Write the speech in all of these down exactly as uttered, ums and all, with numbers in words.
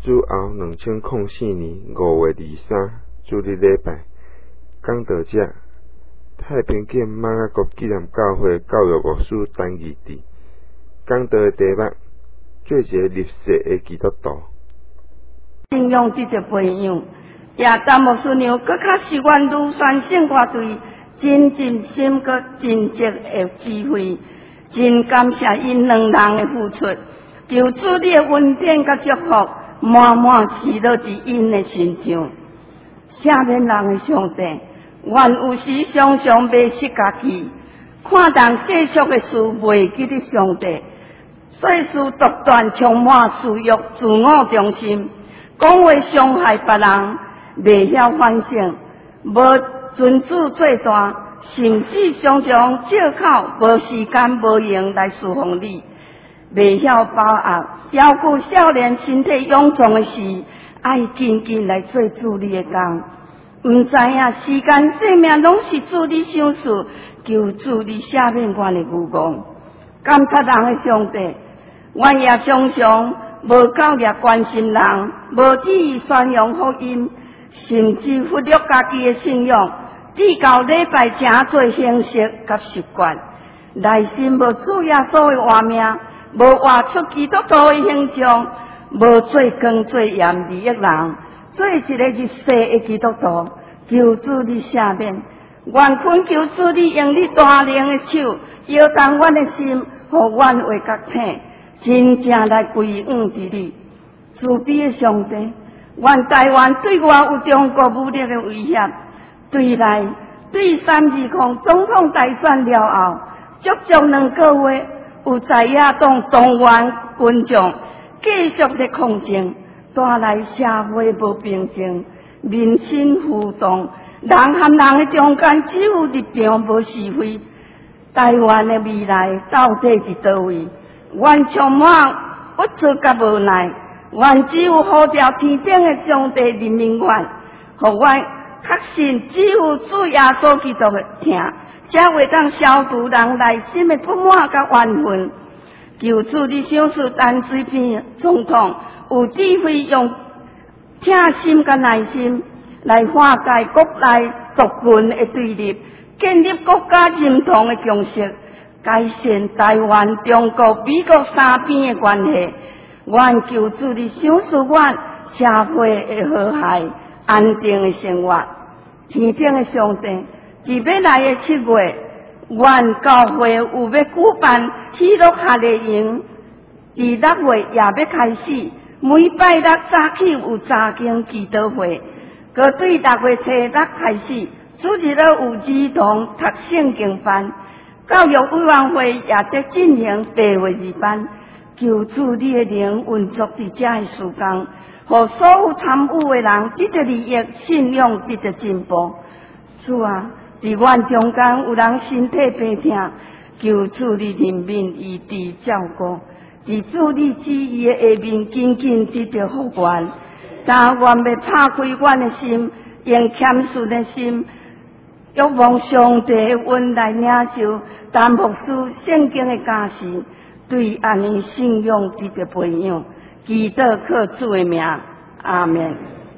主后两千零四年五月二三主日礼拜，讲道者太平县马雅国纪念教会教育牧师陈义智，讲道的题目做一个入世的基督徒。 信仰这个培养，也但牧师娘搁较是愿愈宣圣歌队真尽心搁真职的机会，真感谢因两人的付出，求主你的恩典甲祝福满满赐落伫因的身上。赦免人的上帝，愿有时常常迷失家己，看重世俗的事，袂记得上帝，做事独断，充满私欲，自我中心，讲话伤害别人，袂晓反省，无尊主做大，甚至常常借口无时间、无闲来侍奉你，袂晓把握照顾少年身体臃肿的事，爱紧紧来做主你的工。毋知影时间生命拢是主你想事，求主你赦免阮的愚妄。感谢人的上帝，阮也常常无教育关心人，无旨意宣扬福音，甚至忽略家己的信仰，只教礼拜正做形式甲习惯，内心无主耶稣的画面，无画出基督徒的形象，无做光做盐利益人，做一个入世的基督徒。求主你赦免，愿恳求主你用你大能的手摇动阮的心，互阮会觉醒，真正来归往伫你。慈悲的上帝，愿台湾对外有中国武力的威胁，对内对三二零总统大选了后，足足两个月，有在野党动员群众继续的抗争，带来社会无平静。民心浮动，人和人的中间只有立场无是非。台湾的未来到底伫倒位？愿充满不足甲无奈，愿只有呼召天顶的上帝人民愿，互阮确信只有主耶稣基督的听，才会当消除人内心的不满甲怨恨。求主你想事陈水扁总统有智慧用疼心甲耐心来化解国内族群的对立，建立国家认同的共识，改善台湾、中国、美国三边的关系。愿求主你想使阮社会的和谐、安定的生活。天顶的上帝，伫要来的七月，愿教会有要举办喜乐夏令营，伫六月也要开始。每拜六早起有早经祈祷会，搁对六月初六开始，主日了有儿童读圣经班，教育委员会也在进行八月二班。求主你的灵运作伫遮的时间，互所有参与的人得到利益，信仰得到进步。主啊，伫阮中间有人身体病痛，求主你怜悯医治照顾。伫主你旨意的下面，紧紧得到福源。但愿要拍开阮的心，用谦逊的心，欲望上帝的恩来领受。但牧师圣经的教示，对安尼信仰得到培养。祈祷靠主的名，阿们。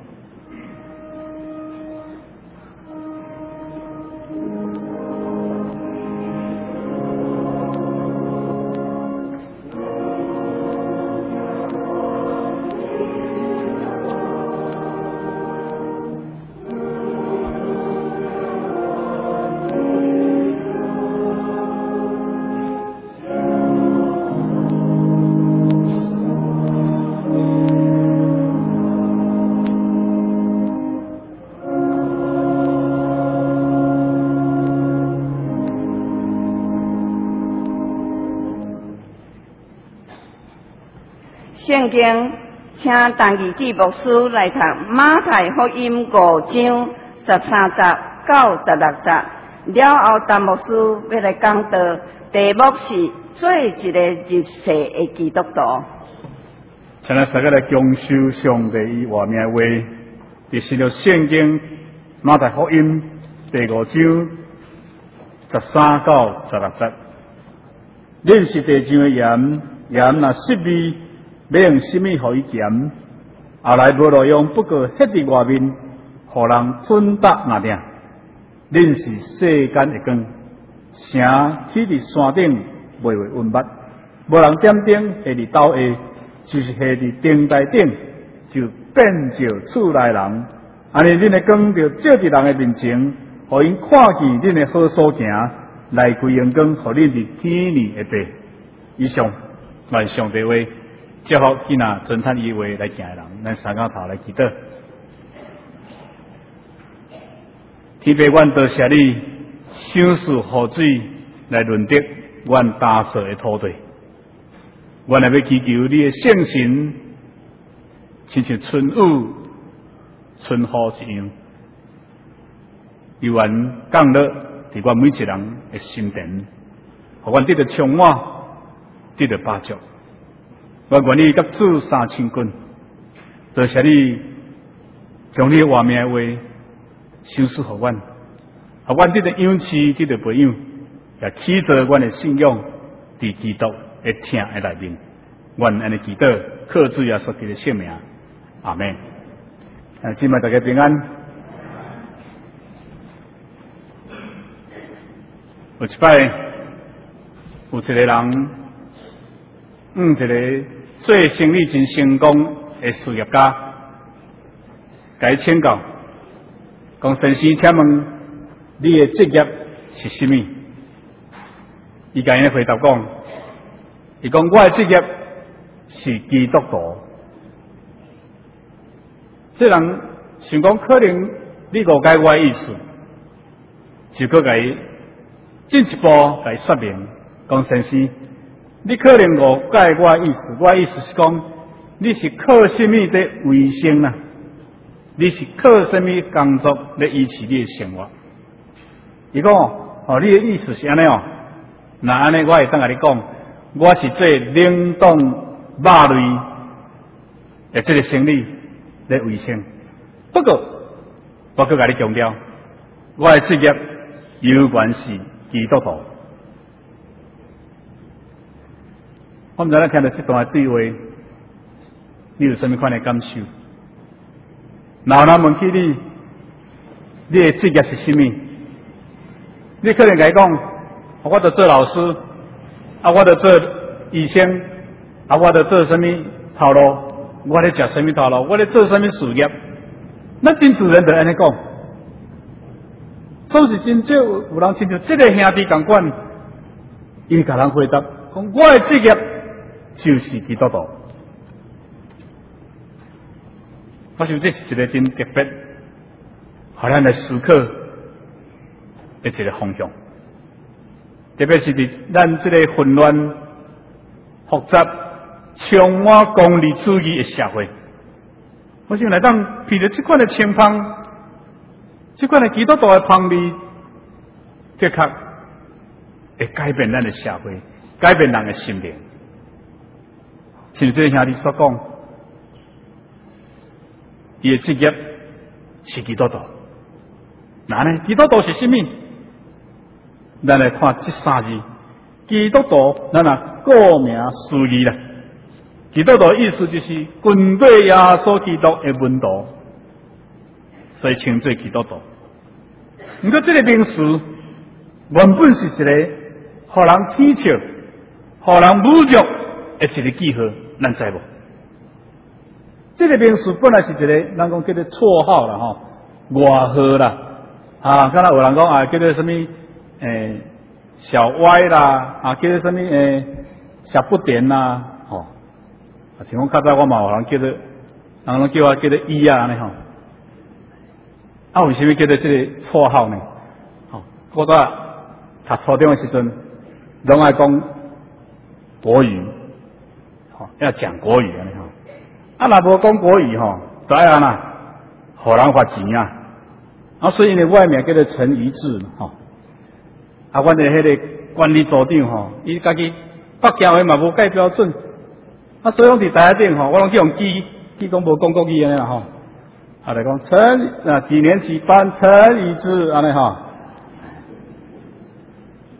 圣经，请陈义智牧师来读马太福音五章十三节到十六节。了后，陈牧师要来讲道，题目是做一个入世的基督徒。 请咱大家来恭受上帝伊话命话，就是了圣经马太福音第五章十三到十六节。认识地上的盐，盐若失味，要用什么互伊咸？ 后来无路用，不过迄伫外面，互人准答那定。恁是世间的光，城起伫山顶，蔚为温密。无人点灯，下伫斗下，就是下伫灯台顶，就变照厝内人。安尼，恁的光就照伫人的面前，互因看见恁的好所行，来归阳光，互恁伫天里会白。以上，愿上帝话，祝福囡仔遵趁伊话来行的人，咱三竿头来祈祷。天父，阮多谢你，赏赐雨水来润泽阮打扫的土地。阮也要祈求你的圣神，亲像春雨、春雨一样，由愿降落伫阮每一个人的心田，互阮得到充满，得到帮助。我愿意甲主三千军，多谢你将你的话命的话赏赐互阮，互阮得到养赐，得到培养，也起造阮的信仰伫基督的听的内面。愿安尼祈祷，靠主耶稣基督的圣名，阿门。啊，今晚大家平安。有一摆，有一个人，嗯，一个做生意真成功的事业家，甲伊请教，讲先生，请问你的职业是甚么？伊甲伊回答讲，伊讲我的职业是基督徒。这人想讲，可能你误解我的意思，就搁甲伊进一步甲伊说明，讲先生，你可能误解我的意思，我的意思是讲，你是靠什么在维生啊？你是靠什么工作来维持你的生活？伊讲哦，你的意思是安尼哦，那安尼我会当甲你讲，我是做冷冻肉类的这个生意来维生。不过我搁甲你强调，我的职业有关是基督徒。我们在听到这段对话，你有什么款的感受？然后人问起你，你的职业是什么？你可能甲伊讲，我得做老师，啊，我得做医生，啊，我得做什么头路？我咧食什么头路？我咧做什么事业？那真自然就安尼讲。总是真少有人亲像这个兄弟共款，伊甲人回答讲，我的职业就是基督徒。我想这是一个真特别，互咱来思考的一个方向。特别是伫咱这个混乱、复杂、充满功利主义的社会，我想来当披着这款的清芳，这款的基督徒的芳味，的确会改变咱的社会，改变人的心灵。像这个兄弟所讲，伊的职业是基督徒。那呢？基督徒是什么？咱来看这三字，基督徒，咱啊顾名思义啦。基督徒的意思就是军队耶稣基督的门徒，所以称作基督徒。不过这个名词原本是一个互人讥笑、互人侮辱的一个记号，咱知无？这个名词本来是一个人讲叫做绰号啦，吼，外号啦，啊，敢若有人讲啊，叫做什么？诶，小歪啦，啊，叫做什么？诶，小不点啦，吼、哦，啊，像讲较早我嘛有人叫做，人拢叫我叫做伊啊，安尼吼。啊，为什么叫做这个绰号呢？吼、哦，我在读初中的时阵，拢爱讲国语，吼、哦，要讲国语安尼吼。啊，若无讲国语吼，就爱安那，互人罚钱啊。啊，所以呢，我的名叫做陈仪志吼。啊，阮的迄个管理组长吼，伊家己北京话嘛无介标准，啊，所以讲伫台下顶吼，我拢叫用记，记讲无讲国语安尼啦吼。啊，来讲陈啊几年级班陈仪志安尼吼。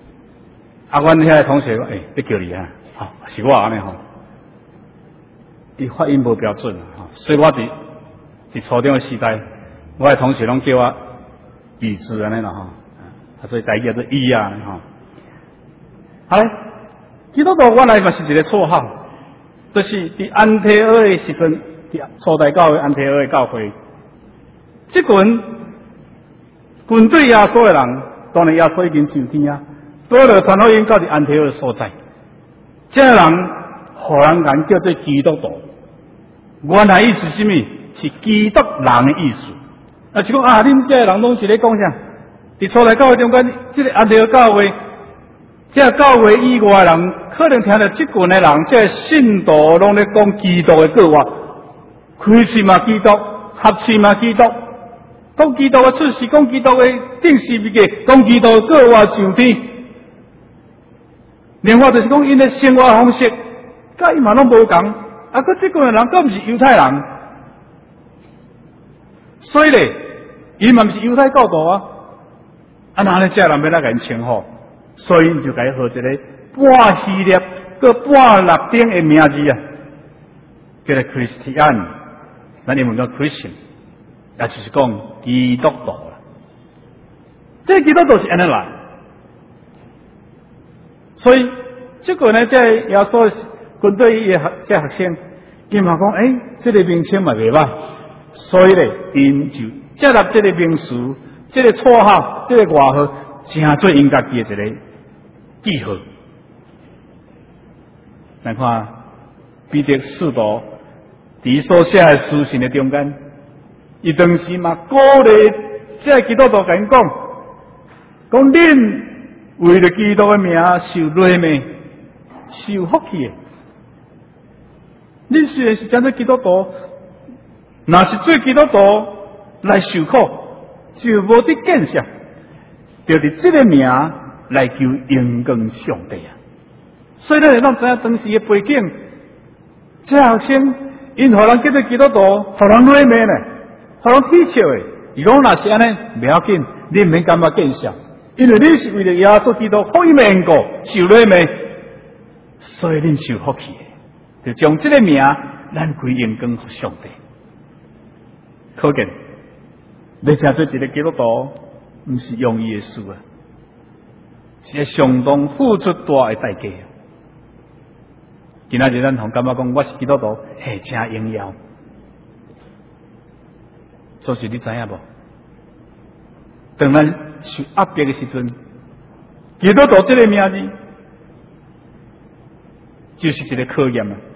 啊，阮遐个同学讲，诶、欸，要叫你啊，吼、哦，是我安尼吼。 伊发音无标准啊，所以我伫伫初中的时代，我的同学拢叫我语字安尼啦吼，啊，所以台语叫做语啊吼。好嘞，基督徒原来嘛是一个绰号，就是伫安提阿的时阵，伫初代教会安提阿的教会，即群军队耶稣的人，当然耶稣已经上天啊，保罗传福音到伫安提阿的所在，这个人互人言叫做基督徒。原来意思是什么？是基督人的意思。啊，就讲啊，恁这个人拢是咧讲啥？伫初代教会中间，这个安提阿教会。这教会以外的人，可能听到这群的人，这个信徒拢咧讲基督的讲话，开喙嘛基督，合喙嘛基督，讲基督的出世，讲基督的定时物件，讲基督的讲话上天。另外就是讲因的生活方式，甲伊嘛拢无共。啊，佮这群的人，佮毋是犹太人，所以咧，伊嘛毋是犹太教徒啊。啊，那咧这人要哪个人称呼？所以就该号一个半希腊、佮半拉丁的名字啊，叫做 Christian， 咱英文叫 Christian， 也就是讲基督徒啦。这个基督徒是安尼来，所以这个呢，在耶稣军队的这学生，伊嘛讲，诶、欸，这个名称嘛袂歹，所以咧，因就接纳这个名词、这个绰号、这个外号，真做因家己的一个记号。咱看彼得使徒伫所写的书信的中间，伊当时嘛鼓励这个基督徒甲因讲，讲恁为了基督的名受累咩，受福气的。恁虽然是真做基督徒，若是做基督徒来受苦，就无得见识，就伫这个名来求荣光上帝啊！所以咱咱知影当时的背景，这学生因互人叫做基督徒，互人累咩呢？互人踢笑的。如果若是安尼，袂要紧，你唔免感觉见识，因为你是为了耶稣基督福音的缘故受累咩，所以恁受福气的。就将这个名，咱归荣光给上帝。可见，要成做一个基督徒，唔是容易的事啊，是相当付出大的代价。今仔日咱同感觉讲，我是基督徒，嘿，真荣耀。所以你知影无？当咱受压迫的时阵，基督徒这个名字，就是一个考验啊。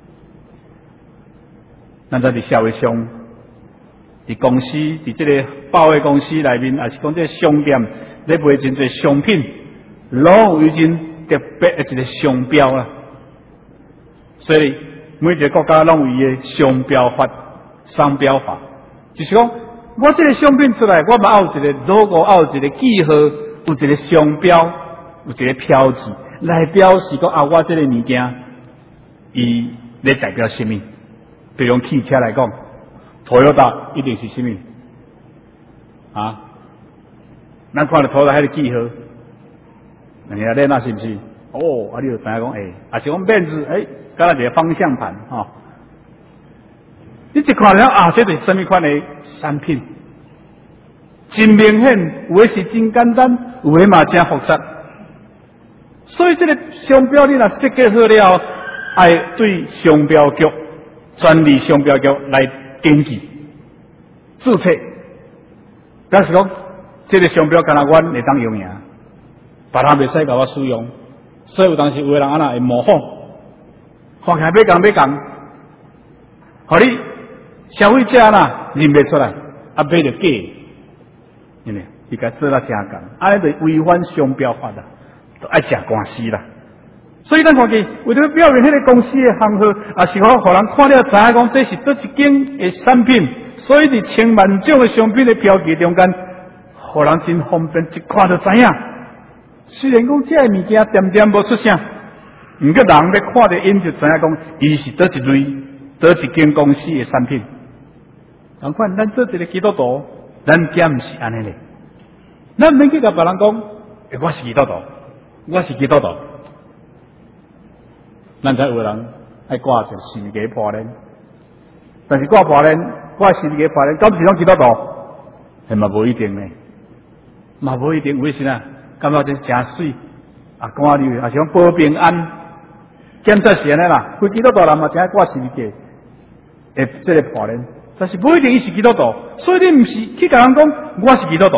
咱在伫社会上，伫公司，伫这个百货公司内面，也是讲这个商店咧卖真侪商品，拢有一真特别的一个商标啦。所以每一个国家拢有伊的商标法、商标法，就是讲我这个商品出来，我嘛要有一个 logo， 要有一个记号，有一个商标，有一个标志来表示讲啊，我这个物件伊咧代表什么？比如汽车来讲 ，Toyota 一定是什么？啊，咱看到 Toyota 迄个记号，人家咧那是不是？哦，啊，你就知影讲，诶、欸，啊是讲面子，诶、欸，敢若一个方向盘，吼、哦。你一看了啊，这是什么款的产品？真明显，有的是真简单，有的嘛真复杂。所以这个商标你若设计好了，爱对商标局。专利商标局来登记注册，但是讲这个商标敢若阮会当用呀，别人袂使甲我使用，所以有当时有个人安那会模仿，看起来要共要共，互你消费者啦认袂出来，啊买着假，因为伊甲做了真共，安尼就违反商标法啦，都爱吃官司啦。所以咱看见，为了表现迄个公司的行号，也是好互人看了知影讲这是倒一间的产品，所以伫千万种的商品的标记中间，互人真方便，一看就知影。虽然讲这个物件点点无出声，毋过人要看着因就知影讲，伊是倒一类、倒一间公司的产品。同款，咱做一个基督徒，咱家毋是安尼咧，咱免去甲别人讲，欸，我是基督徒，我是基督徒。咱才有人爱挂着十字架破链，但是挂破链、挂十字架破链，敢是拢基督徒？系嘛无一定呢，嘛无一定。有时啊，感觉真真水，啊，赶你，啊是讲保平安，检测是安尼啦。规基督徒人嘛，真爱挂十字架，诶，这个破链，但是不一定伊是基督徒，所以你毋是去甲人讲我是基督徒，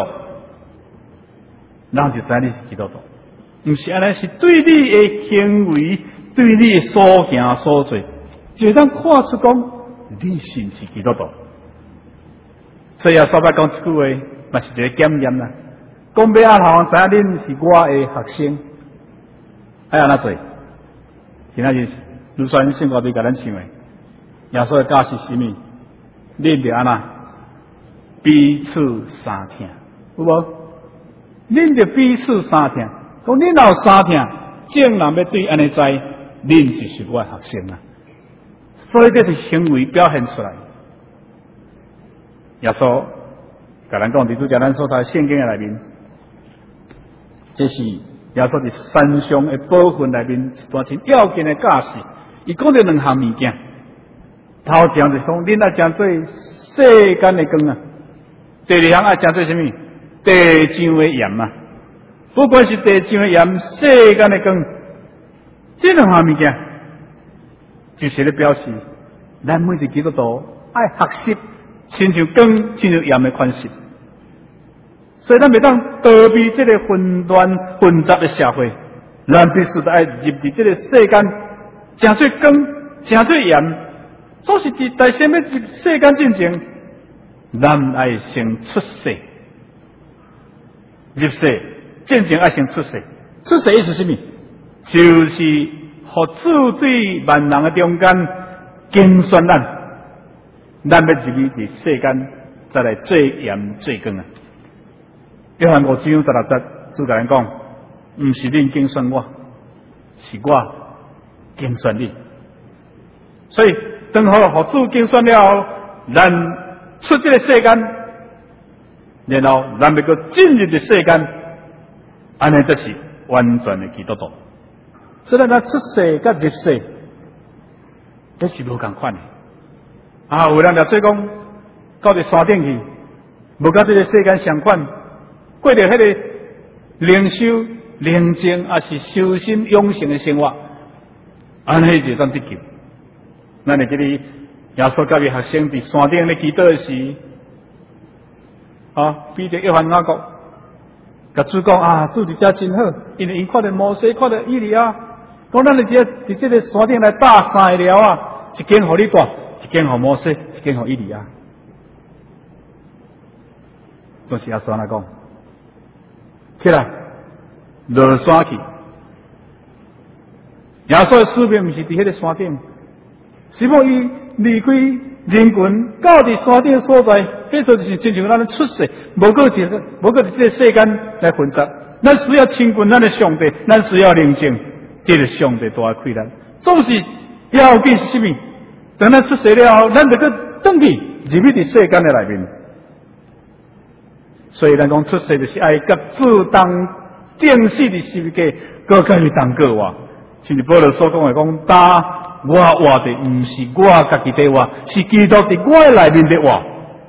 人就知你是基督徒。毋是安尼，是对你的行为，对你的所行所做，就当看出讲你是毋是基督徒。所以啊，所捌讲一句话，嘛是一个检验啦。讲要阿人知影恁是我的学生，爱安怎做？今仔日卢川圣歌队甲咱唱的，耶稣的教是啥物？恁着安怎？彼此相听，有无？恁着彼此相听。讲恁若有相听，正人要对安尼知，恁就是我的学生啊。所以这是行为表现出来。耶稣甲咱讲，伫主教咱所读圣经的内面，这是耶稣伫山上的宝训内面一段真要紧的教示。伊讲着两项物件，头一项就是讲，恁爱将做世间的光啊；第二项爱将做什么？地上的盐啊。不管是地上的盐、世间的光，这两项物件，就是咧表示，咱每一个基督徒爱学习，亲像光、亲像盐的款式。所以咱袂当逃避这个混乱混杂的社会，咱必须得爱入伫这个世间，正做光，正做盐。总是伫在先要入世间进前，咱爱先出世，入世。进前爱先出世，出世意思是什么？就是互主对万人的中间竞选咱，咱要入去伫世间，再来做盐做光啊！约翰五章十六节，主甲咱讲，毋是恁竞选我，是我竞选你。所以，当好互主竞选了后，咱出这个世间，然后咱要搁进入这世间。安尼就是完全的基督徒，所以咱出世甲入世，这是无共款的。啊，有人就做讲，到伫山顶去，无甲这个世间相款，过着迄个灵修、宁静，也是修心养性的生活，安尼就当得救。咱会记得耶稣教育学生伫山顶咧祈祷时，啊，彼得、约翰、雅各。甲主讲啊，主伫遮真好，因为因看到摩西，看到以利亚，讲咱伫遮伫这个山顶来搭三个了啊，一间互你住，一间互摩西，一间互以利亚。都是耶稣来讲，起来落山去。耶稣的使命毋是伫迄个山顶，是否伊离开人群，到伫山顶所在，迄个就是亲像咱出世，无过伫无过伫这个世间来混杂。咱需要亲近咱的上帝，咱需要宁静，这个上帝都爱开咱。总是要紧是什么？等咱出世了后，咱就搁转去入去伫世间的内面。所以咱讲出世就是爱甲主当定死的世界，搁甲伊当过活。像是保罗所讲的讲，打。我活的毋是我家己在活，是基督伫我的内面在活。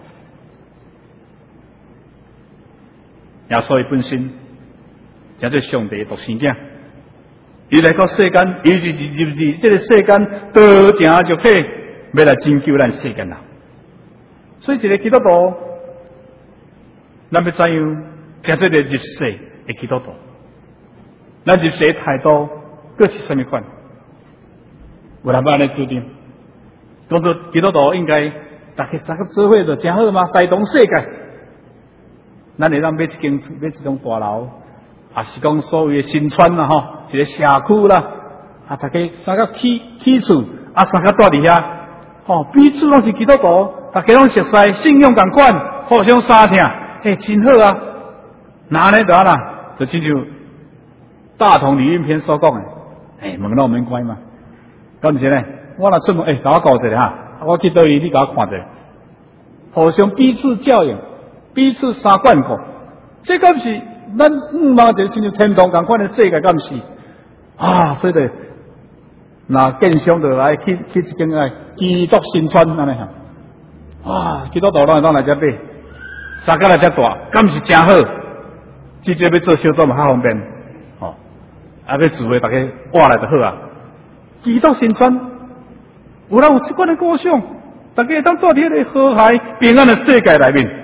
耶稣的本身，叫做上帝的独生囝。伊来到世间，伊就是入入这个世间，道成肉体，要来拯救咱世间人。所以一个基督徒，咱要怎样？叫做个入世的基督徒。咱入世的态度，各是什么款？有人安尼注定，讲做基督徒应该大家三个做伙就真好嘛，带动世界。咱会当买一间厝，买一栋大楼，也是讲所谓的新村啦吼，一个社区啦，啊，大家三个起起厝，啊，三个住伫遐，吼，彼此拢是基督徒，大家拢熟悉，信仰共款，互相相听，嘿，真好啊。那安尼就啊啦，就亲像大同理论篇所讲的，哎，门都免关嘛。咁毋是呢？我若出门，诶、欸，甲我教一下哈，我去倒位，你甲我看者，互相彼此教养，彼此相眷顾，这敢是咱五毛就亲像天堂共款的世界，敢是啊？所以咧， 那建商就来去去一间哎基督新村安尼哈，哇，基督徒拢会当来遮买，三角来遮大，敢是真好。直接要做小组嘛较方便，吼、哦，啊要住的大家挖来就好啊。基督新村，有人有即款的构想，大家会当住伫迄个和谐平安的世界内面。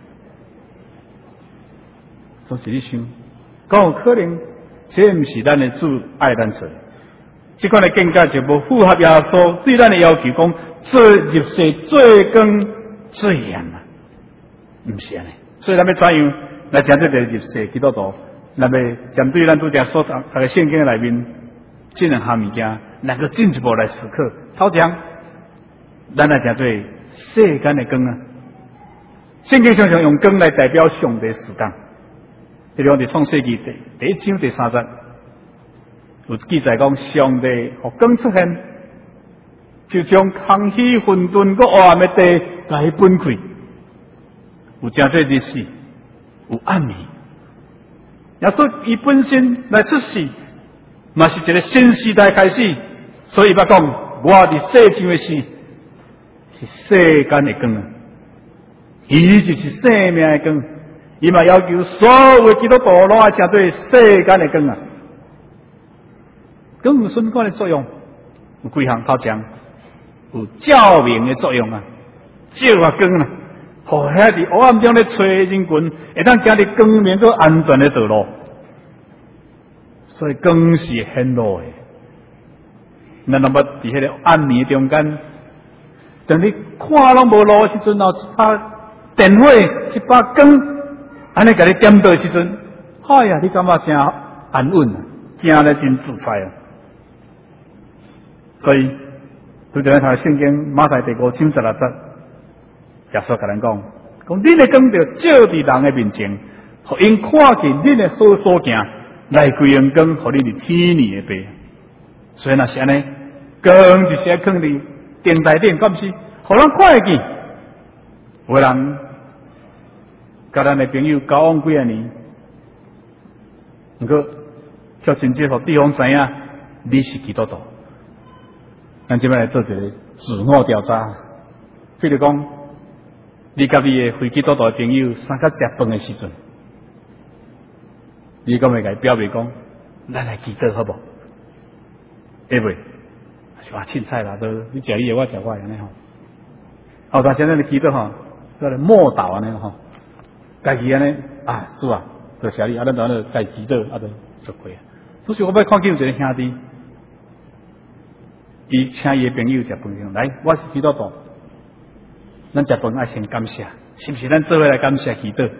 总是你想，讲有可能，这毋是咱的主爱咱做。即款的境界就无符合耶稣对咱的要求，讲做入世做工做盐啊，毋是安尼。所以咱要怎样来将这个入世基督徒，咱要针对咱拄则所读个圣经内面这两项物件，能够进一步来思考。头讲，咱来将做世间的光啊。圣经常常用光来代表上帝时间。比如伫创世纪第第一章第三节。有记载讲，上帝互光出现，就将空虚混沌个黑暗的地甲伊分开，有真侪日时，有暗暝。耶稣伊本身来出世，嘛是一个新时代开始，所以捌讲，我伫世上的事是世间的光啊，伊就是生命的光，伊嘛要求所有的基督徒拢爱成对世间的光啊。光有宣光的作用，有几项头前有照明的作用啊，照啊光啊，互遐伫黑暗中咧找的人群，会当行伫光明个安全的道路。所以光是显露的。咱若要伫迄个暗暝中间，当你看拢无路的时阵，有一把电火，一把光，安尼甲你点到的时阵，哎呀，你感觉真安稳啊，行咧真自在啊。所以，拄则咱读圣经马太第五章十六节，耶稣甲咱讲，讲恁的光着照伫人的面前，互因看见恁的好所行，来归荣光，互恁伫天里的爸。所以若是安尼，光就是要放伫电台顶，敢是？互人看会见。有人甲咱的朋友交往几啊年，毋过却真正互对方知影你是基督徒。咱即摆来做一个自我调查，比如讲，你甲你的非基督徒的朋友三甲食饭的时阵，你敢会甲伊表明讲，咱来祈祷好无？会袂？是话凊彩啦，都你食你的，我食我的安尼吼。后头现在的祈祷吼，叫做默祷安尼吼，家己安尼啊，主啊，就谢你，啊，咱就安尼家祈祷，啊，就就过啊。所以我要看见一个兄弟。伊请伊的朋友食饭上来，我是基督徒，咱食饭爱先感谢，是不是？咱做伙来感谢祈祷。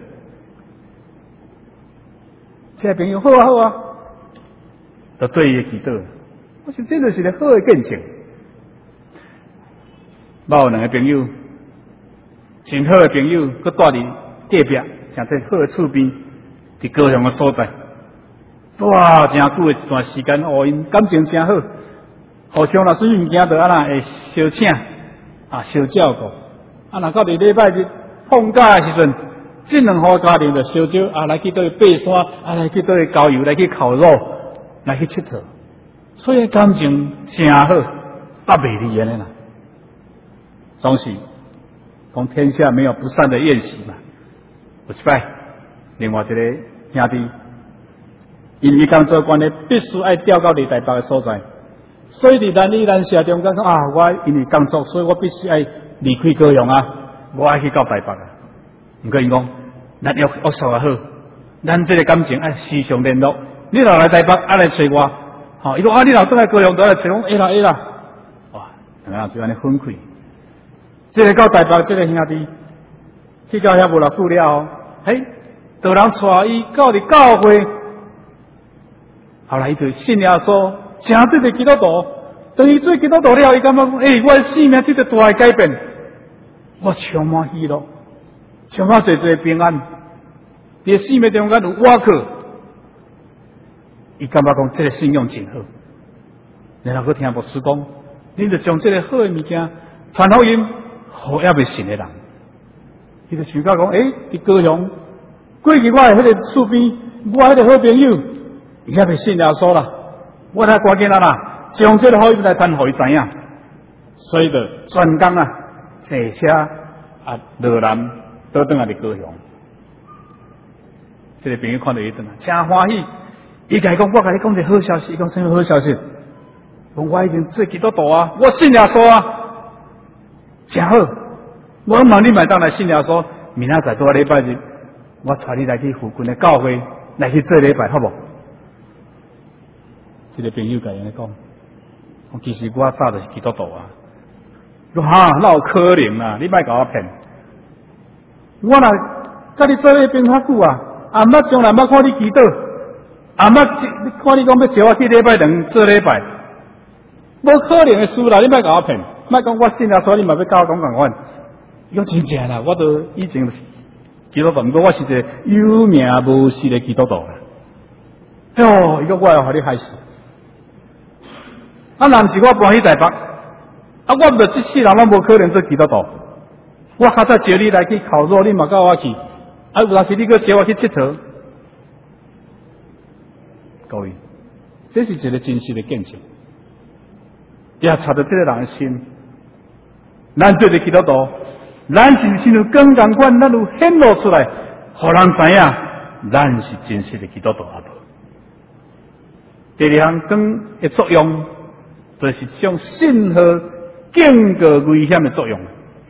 这个朋友好啊好啊，就对伊祈祷。我想这就是一个好的见证。我有两个朋友，真好的朋友，佮住伫隔壁，像在好的厝边，伫高雄的所在，哇，真久的一段时间，哦，因感情真好。互相若水物件就安那会相请啊，相照顾啊。若到伫礼拜日放假的时阵，这两户家庭就相招啊，来去倒去爬山，啊来去倒去郊游，来去烤肉，来去佚佗。所以感情真好，啊袂离安尼啦。总是讲天下没有不散的宴席嘛。有一摆，另外一个兄弟，因为工作关系，必须爱调到离台北的所在。所以伫咱伊咱社中间讲啊，我因为工作，所以我必须爱离开高雄啊，我爱去到台北啊。毋过因讲，咱约约束也好，咱这个感情爱时常联络。你若来台北，爱来找我，吼，伊讲啊，你若倒来高雄，倒来找我，会啦会啦。哇，然后就安尼分开。这个到台北，这个兄弟去到遐无偌久了，嘿，有人带伊到伫教会，后来伊就信耶稣。真做个基督徒，等于做基督徒了，伊感觉讲，诶、欸，我的生命得到大的改变，我充满喜乐，充满侪侪平安。伫生命中间有我靠，伊感觉讲，这个信仰真好。然后佮听牧师讲，你就将这个好的物件传福音，互还未信的人。伊就想到讲，诶、欸，伫高雄，过去我的迄个厝边，我迄个好朋友，伊还未信耶稣啦。我来赶紧啦啦， 将这个福音来传互伊知影，所以就专工啊，坐车啊落南倒转来伫高雄。这个朋友看到伊转来，真欢喜。伊甲伊讲，我甲你讲一个好消息。伊讲什么好消息？讲我已经做基督徒啊，我信耶稣啊，真好。我问你买当来信耶稣，明仔载多礼拜日，我带你来去附近的教会来去做礼拜，好无？这个朋友甲伊讲，其实我早就是基督徒啊。我哈，哪有可能啊？你莫甲我骗。我若甲你做伙变较久啊，阿捌将来捌看你祈祷，阿捌看你讲要招我去礼拜堂做礼拜，无可能的事啦！你莫甲我骗，莫讲我信耶稣，你嘛要甲我讲共款。伊讲真正啦，我都以前基督徒，不过我是一个有名无实的基督徒啦。哎呦，伊讲我要互你害死。啊，若毋是我搬去台北，啊，我毋着这世人拢无可能做基督徒。我较早招你来去考座，你嘛甲我去。啊，有当时你搁招我去佚佗。各位，这是一个真实的见证，也插到这个人的心。咱做的基督徒，咱是心有更共款，咱有显露出来，互人知影，咱是真实的基督徒啊！无。第二项更的作用，就是一种信号警告危险的作用。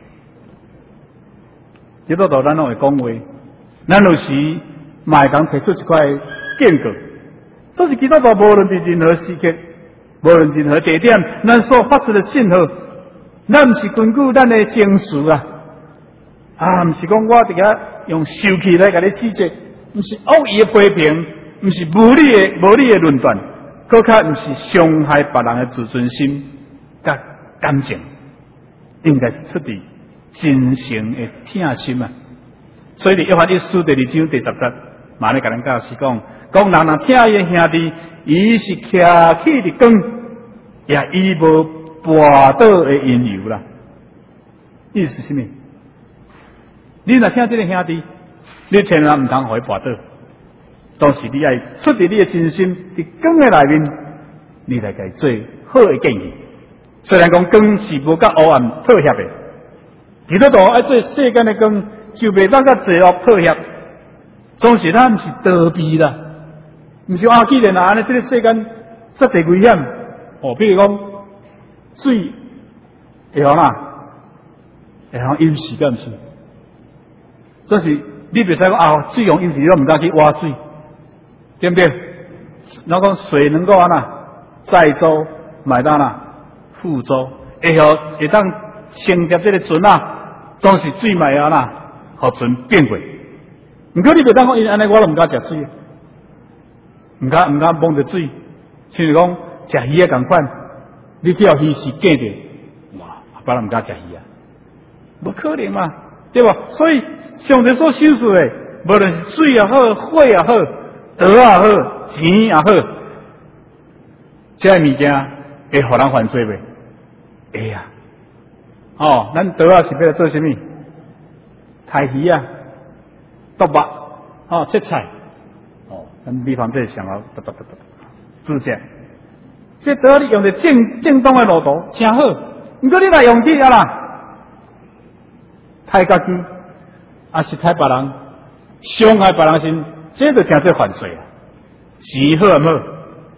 基督徒咱拢会讲话，咱有时嘛会讲提出一块警告。这是基督徒无论伫任何时刻，无论任何地点，咱所发出的信号，咱毋是根据咱的情绪啊，啊，毋是讲我伫遐用生气来甲你指责，毋是恶意的批评，毋是无理的无理的论断，更较毋是伤害别人的自尊心甲感情，应该是出自真诚的疼心啊。所以，约翰一书第二章第十节，嘛咧甲咱教师讲。讲人若听伊兄弟，伊是徛起伫光，也伊无跋倒的因由啦。意思是什么？你若听这个兄弟，你千万毋通互伊跋倒。当时你爱出伫你的真心伫光的内面，你来甲伊做好的建议。虽然讲光是无甲黑暗妥协的，基督徒爱做世间的光，就袂当甲罪恶妥协。总是咱毋是逃避啦。毋是啊，既然啊，安尼，这个世间实在危险哦。比如讲，水会互哪？会互淹死，敢毋是？这是你袂使讲啊，水用淹死，我毋敢去挖水，对不对？然后讲水能够安那载舟，买当哪覆舟，会互会当承接这个船啊，总是水买啊那，互船变过。毋过你袂当讲，因安尼我都毋敢食水。唔敢唔敢摸着水，像是讲食鱼啊共款，你去互鱼是假的，哇，别人唔敢食鱼啊，无可能嘛，对吧？所以上帝所修饰的，无论是水也好，火也好，刀也好，钱也好，这物件会互人犯罪袂？会啊！哦，咱刀啊是要来做什么？杀鱼啊，剁肉，哦，切菜。咱比方这想要哒哒哒哒，是不是？这道理用在正正当的路途，真好。不过你来用去啊啦，害家己，也是害别人，伤害别人心，这就叫做犯罪啊。钱好唔好？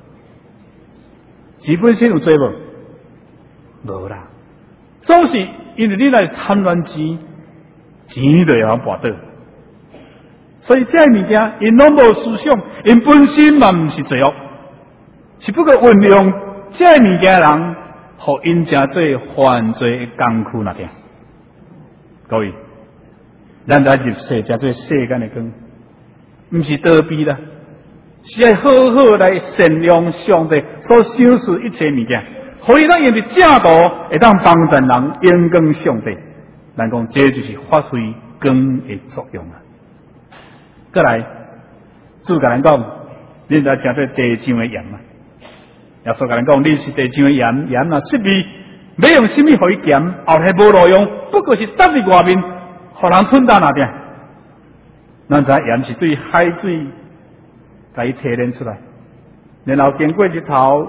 钱本身有罪无？无啦，总是因为你来贪婪钱，钱就会通跋倒。所以这物件，因拢无思想，因本身嘛毋是罪恶，是不过运用这物件人，互因成做犯罪的工具那点。各位，咱来入世，叫做世间的光，毋是逃避啦，是要好好来善用上帝所赏赐一切物件，所以咱用的正道会当帮助人因光上帝。咱讲这就是发挥光的作用啊。再来，主甲咱讲，恁来听做地上的盐啊。耶稣甲咱讲，你是地上的盐，盐啊失味，要用什么互伊咸？后来无路用，不过是搭伫外面，互人吞到那点。咱知盐是对海水，甲伊提炼出来，然后经过日头的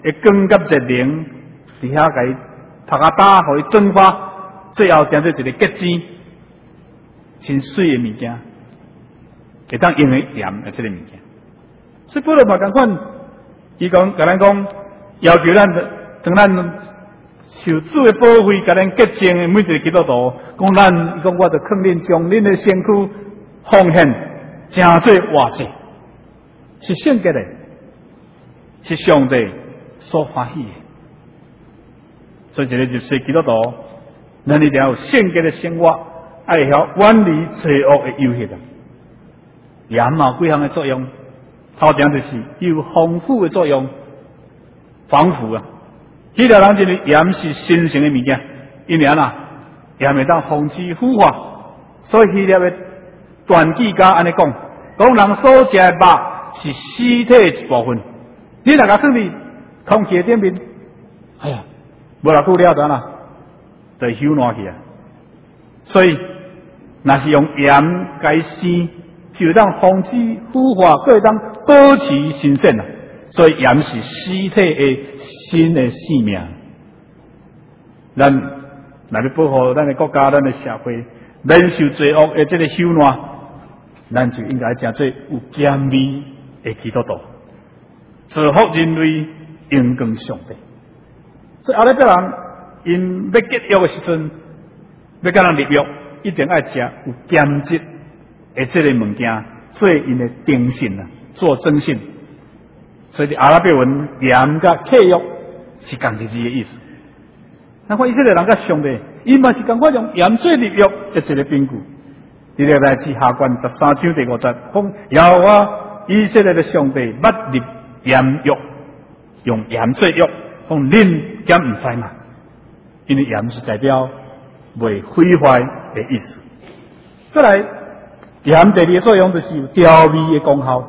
会光甲热能伫遐甲伊头壳打，互伊转化，最后变做一个结晶，真水的物件，会当用诶盐诶即个物件。所以保罗嘛共款，伊讲甲咱讲，要求咱当咱受主诶保护，甲咱洁净诶每一个基督徒，讲咱伊讲我着劝恁将恁诶身躯奉献，诚做活祭，是圣洁诶，是上帝所欢喜诶。所以一个就是基督徒，咱一定要有圣洁的生活，爱会晓远离罪恶的游戏啊。盐嘛有几项的作用，头前就是有丰富的作用，防腐啊。希腊人认为盐是神圣的物件，因为啊，盐会当防止腐化，所以希腊的传记家安尼讲，讲人所食的肉是尸体的一部分，你若甲放伫空气顶面，哎呀！无偌久了，怎啦？就朽烂去啊！所以，若是用盐改生，就会当防止腐化，佫会当保持新鲜啊！所以盐是尸体的新的生命。咱若要保护咱的国家、咱的社会免受罪恶的这个朽烂，咱就应该诚做有谦卑的基督徒，造福人类，荣光上帝。所以阿拉伯人因要结约的时阵，要甲人立约，一定爱食有兼质的这个物件，做因的定信啊，做征信。所以阿拉伯文盐甲契约是同一字的意思。咱看以色列人甲上帝，伊嘛是共款用盐做立约的一个根据。伫咧来自下卷十三章第五节讲，耶和华以色列的上帝捌立盐约，用盐做约。讲恁敢唔知嘛？因为盐是代表未毁坏的意思。再来，盐第二个作用就是有调味的功效。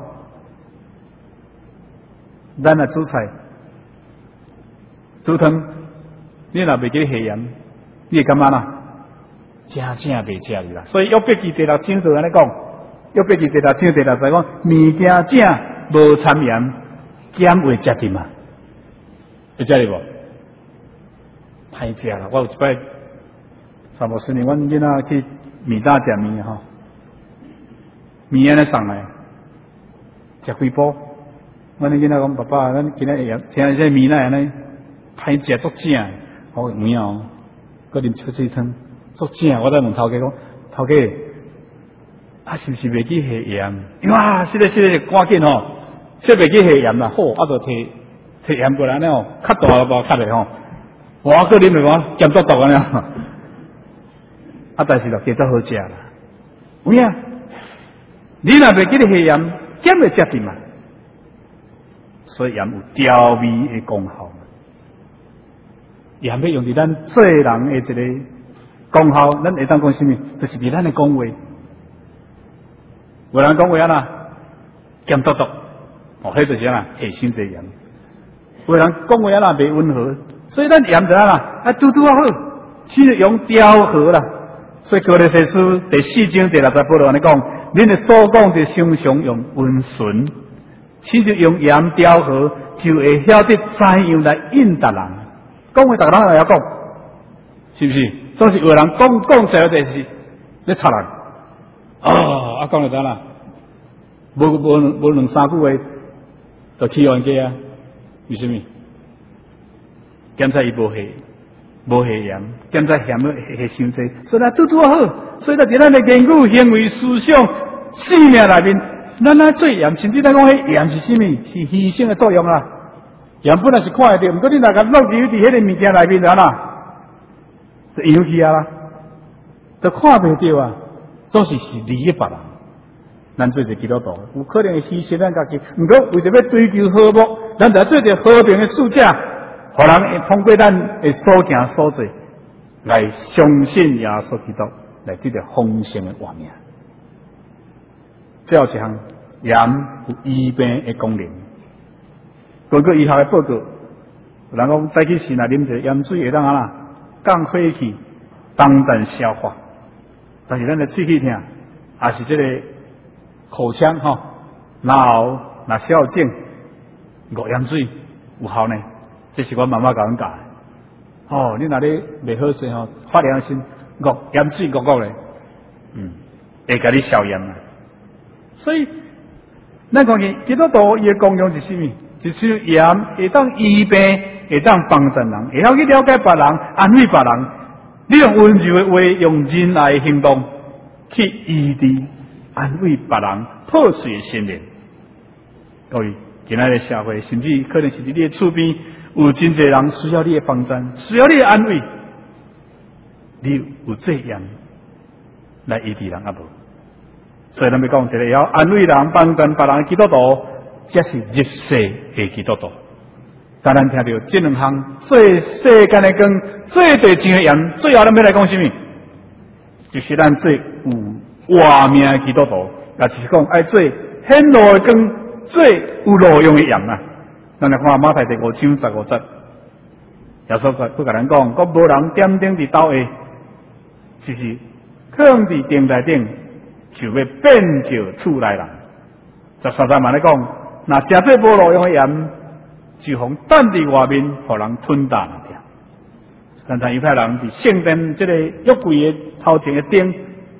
咱啊煮菜、煮汤，你若袂记下盐，你会感觉啦？正正袂食哩啦。所以约伯记第六章就安尼讲，约伯记第六章第六节讲，物件正无掺盐，咸会食甜嘛？会食哩无？歹食啦！我有一摆三无四年，阮囡仔去面搭食面吼，面安尼送来，食几煲。阮囡仔讲：爸爸，咱今日听这面来安尼歹食足正，我有影哦，搁啉出水汤足正。我再问头家讲：头家，啊是毋是袂记下盐？哇！是咧是咧，赶紧吼，说袂记下盐啦，好，啊就摕。摕盐过来呢吼，较大个无较嘞吼，我个啉咪讲咸笃笃安尼，啊但是就加得好食啦。有影，你若袂记得下盐，咸会食甜嘛？所以盐有调味的功效。盐要用伫咱做人的一个功效，咱会当讲什么？就是伫咱的讲话。有人讲话啊啦，咸笃笃，哦，迄就是啊，下伤济盐。有人讲话啊啦袂温和，所以咱盐就啊啦，啊拄拄啊好，只用调和啦。所以《哥罗西书》第四章第六节保罗安尼讲：，恁的所讲就常常用温顺，只就用盐调和，就会晓得怎样来应答人。讲话，逐个人来要讲，是不是？总是有人讲讲出来就是咧插人。哦，啊讲就得啦，无无无两三句话就起冤家啊。为什么？检查伊无下，无下盐，检查咸了下伤济，所以咱拄拄好。所以咱伫咱的言语、行为、思想、生命内面，咱来做盐，甚至咱讲迄盐是什么？是牺牲的作用啦。盐本来是看会到，毋过你若甲落入伫迄个物件内面啊啦，就油去啊啦，就看袂到啊，总是是利益别人。咱做一个基督徒，有可能会牺牲咱家己，毋过为着要追求和睦，咱就要做一个和平的使者，互人会通过咱的所行所做，来相信耶稣基督，来得到丰盛的活命。最后一项，盐有医病的功能。根据医学的报告，有人讲早起时若啉者盐水会当啊啦，降火气，帮助消化。但是咱的喙齿痛，也是这个。口腔吼，然后若小症，五盐水有效呢， 这是我妈妈甲阮教的。哦，你若咧袂好势吼，发良心，恶盐水恶恶咧，嗯，会甲你消炎啊。所以，咱讲起基督徒伊诶功用是啥物？就是盐会当医病，会当帮助人，会晓去了解别人，安慰别人。你用温柔的话，用仁爱的行动去医治、安慰别人破碎的心灵。各位，今仔日社会，甚至可能是你的厝边有真侪人需要你的帮助，需要你的安慰，你有这样来医治人啊无？所以咱要讲，一个要安慰人、帮助别人的基督徒，这是入世的基督徒。当咱听到这两项最世间的光、最地上的盐，最后咱要来讲什么？就是咱最有活命的基督徒，也就是讲爱最显露的光、最有路用的盐啊！咱来看马太第五章十五节，耶稣佢佢甲咱讲，讲无人点灯伫斗下，就是放伫灯台顶，就要变叫厝内人。十三节嘛咧讲，若食这无路用的盐，就互等伫外面，互人吞啖掉。刚才犹太人伫圣殿这个约柜的头前的灯，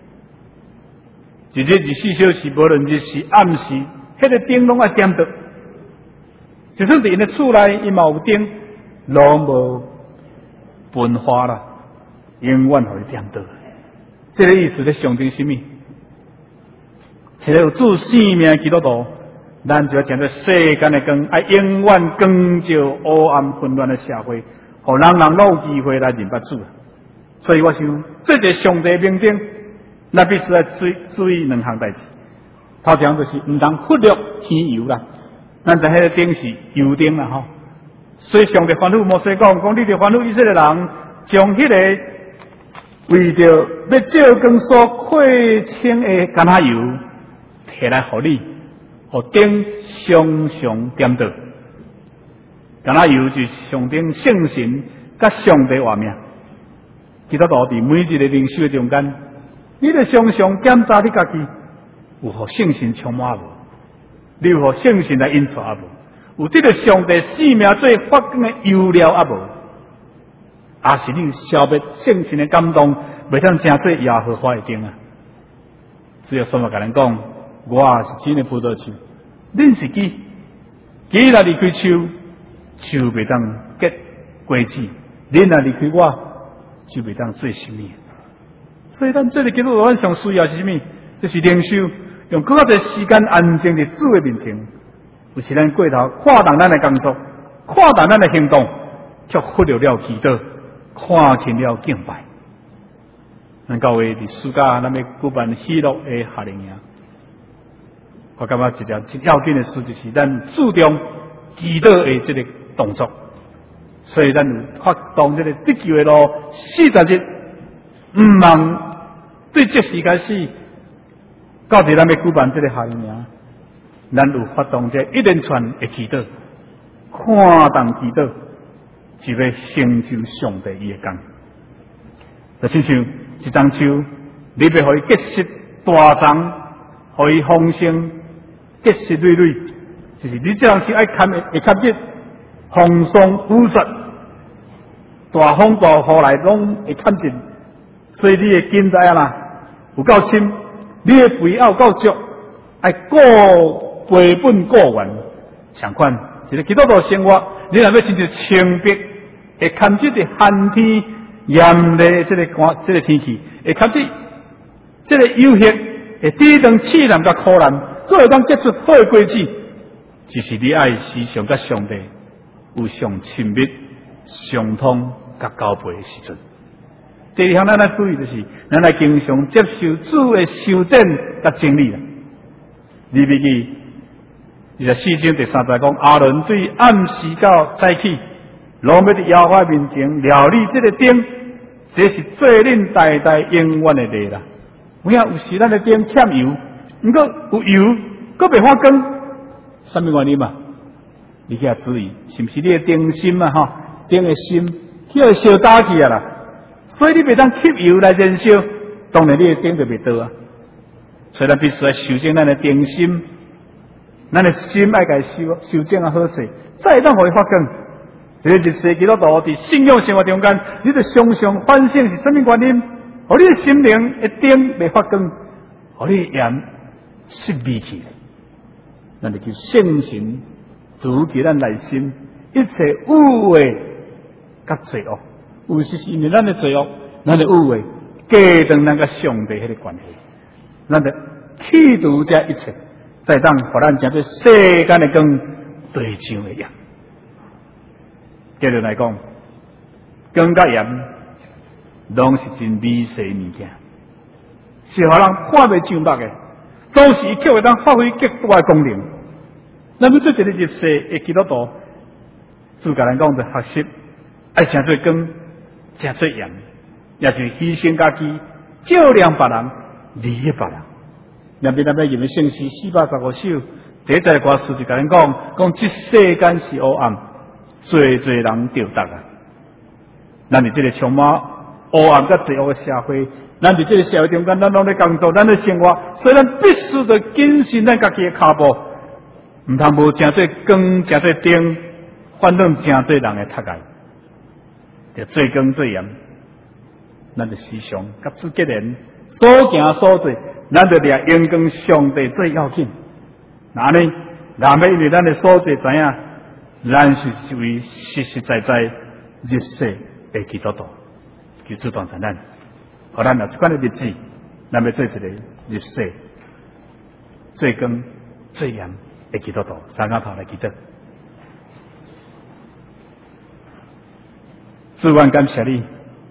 一日二十四小时，无论日时暗时，迄个灯拢爱点着。就算伫因的厝内，伊嘛有灯，拢无分化啦，永远互伊点着。这个意思咧象征什么？一个有主生命的基督徒，咱就要将这世间的光，爱永远光照黑暗混乱的社会，互人人都有机会来认捌主。所以我想，这个上帝面顶，咱必须要注注意两项代志。头一项就是唔通忽略天油啦。咱知迄个灯是油灯啦吼，所以上帝吩咐摩西讲，讲你着吩咐以色列人，将迄个为着要照光所亏清的橄榄油摕来互你，互灯常常点着。橄榄油就是象征圣神甲上帝活命。基督徒伫每一个灵修中间，你着常常检查你家己有互圣神充满无？你有互圣神来引导啊无？有这个上帝生命最发光的油料啊无？也是你消灭圣神的感动，袂当成做耶和华的灯啊！只有什么甲人讲，我是真的葡萄树，恁是枝，枝若离开树，树袂当结果子；恁若离开我，就袂当做什么。所以咱这个基督徒，咱上需要是什么？就是灵修。用更加多时间安静伫主的面前，有时咱过头看重咱的工作，看重咱的行动，却忽略了祈祷，看轻了敬拜。咱教会伫暑假，咱要举办喜乐的夏令营，我感觉一条最要紧的事就是咱注重祈祷的这个动作，所以咱有发动这个得救的路四十日，唔忙对这时开始。到底咱要举办这个夏令营，咱有发动这一连串的祈祷，看重祈祷，就要成就上帝伊的工。就亲像一丛树，你要互伊结实大丛，互伊丰盛结实累累，就是你这样是爱看会看见风霜雨雪，大风大雨来拢会看见，所以你会紧知啊啦，有够深。你的肥要够足，爱顾赔本顾完，相款一个基督徒生活，你若要亲像清白，会看这个寒天炎热这个寒这个天气，会看这这个有血，会抵挡试炼甲苦难，做会当结出好的果子，就是你爱时常甲上帝有上亲密、相通甲交配的时阵。第二项咱来注意就是，咱来经常接受主的修正甲真理啦。利未记二十四章第三节讲，亚伦对暗时到早起，拢要伫耶和华面前料理这个灯，这是做恁代代永远的礼啦。有影有时咱的灯欠油，毋过有油，阁袂发光，什么原因嘛？你去注意，是毋是你的灯芯啊？吼，灯的芯，去互烧打去啊啦。所以你袂当吸油来燃烧，当然你的灯就袂倒啊。所以咱必须要修正咱的灯芯，咱的心爱甲修修正啊好势，再会当互伊发光。 这个入世基督徒伫信仰生活中间，你着常常反省是什么原因，互你的心灵一点未发光，互你的眼失味去。咱就叫圣神主给咱内心一切污秽甲罪恶，有时是因为咱的罪恶，咱的污秽加长咱甲上帝迄个关系，咱就去除这一切，再当互咱真做世间的光对象的样。接着来讲，光甲盐拢是真微细物件，是互人看袂上目的，总是却会当发挥极大的功能。咱要做一个入世的基督徒，主甲咱讲着学习，爱诚做光，诚做盐，也就是牺牲家己，照亮别人，利益别人。咱边咱要认为圣诗四百十五首，第一在歌词就甲咱讲，讲这世间是黑暗，最最人着答啊。咱伫这个充满黑暗甲罪恶的社会，咱伫这个社会中间，咱拢咧工作，咱咧生活，所以咱必须得谨慎咱家己的脚步，唔通无诚做光，诚做灯，反正诚做人的脱害，着做光做盐。咱就时常甲主结连所行所做，咱就掠阳光上帝最要紧。那呢，人要因为咱的所做知影，咱是一位实实在在入世的基督徒，求主帮助咱，互咱有这款的日子，咱要做一个入世、做光、做盐的基督徒。三个头来祈祷，主，我感谢你，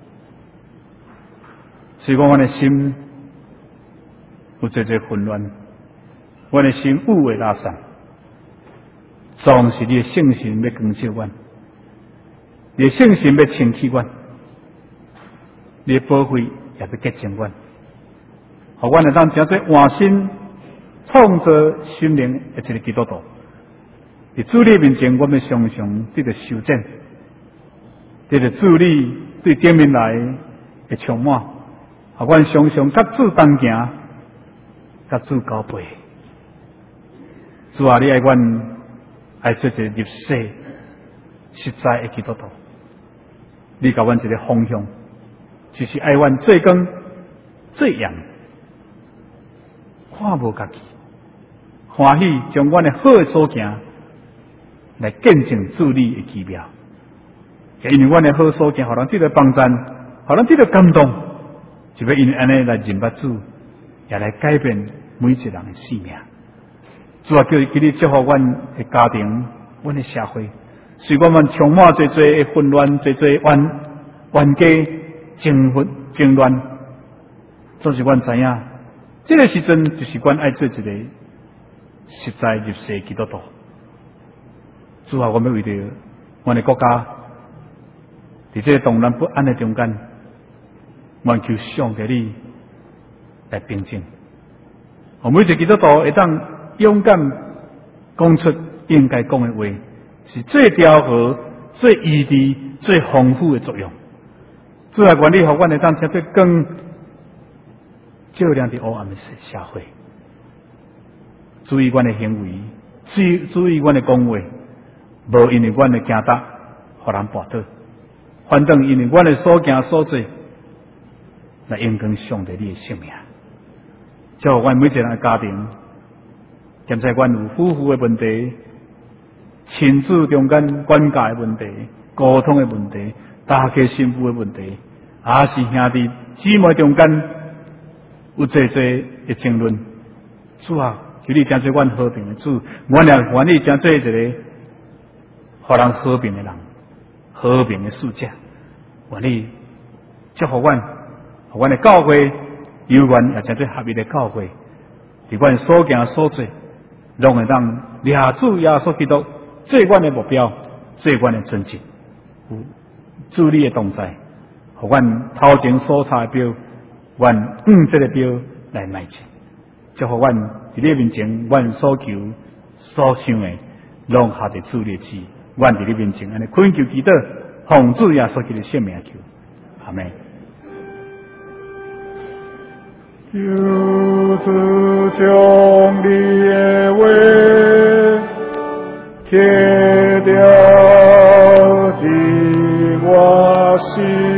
虽讲我的心有这这混乱，我的心污秽拉散，总是你的圣神要更新我，你的圣神要清洗我，你的宝血也要洁净我，互我能当真做换心创造心灵的一个基督徒。伫主你面前，我们常常得着修正，得着主你对顶面来的充满，互我常常甲主同行，甲主交陪。主啊，你爱阮爱做一个入世实在的基督徒，你给阮一个方向，就是爱阮做光做盐，看无家己，欢喜将阮的好的所行来见证主你的奇妙。也因为阮的好所行，互人得到帮助，互人得到感动，就要因为安尼来认捌主，也来改变每一个人的生命。主啊，叫伊今日祝福阮的家庭，阮的社会，虽我们充满最最的混乱，最最冤冤家争混争乱，总是阮知影，这个时阵就是阮爱做一个实在入世基督徒。主啊，我们为着阮的国家，在这个动乱不安的中间，愿求上帝你来平静。我每一个基督徒会当勇敢讲出应该讲的话，是最调和、最异地、最丰富的作用。主啊，愿你互阮会当诚做光，照亮伫黑暗的社会。注意阮的行为，注意注意阮的讲话，无因为阮的行达，互人绊倒，反正因为阮的所行所做，来影响上帝你的性命。祝福阮每一个人的家庭。现在阮有夫妇的问题、亲子中间管教的问题、沟通的问题、大家幸福的问题，也是兄弟姊妹中间有济济的争论。主啊，求你真做阮和平的主，阮也愿意真做一个互人和平的人，和平的使者。愿你祝福阮，互阮的教会有缘也真做合一的教会，伫阮所行所做。拢会当掠主耶稣基督做阮的目标，做阮的尊敬。有主你的同在，互阮头前所插的标，阮向这个标来迈进。祝福阮伫你面前，阮所求所想的，拢下伫主你的旨。阮伫你面前安尼恳求祈祷，奉主耶稣基督圣名求，阿门。 求主将你的话贴掉心心。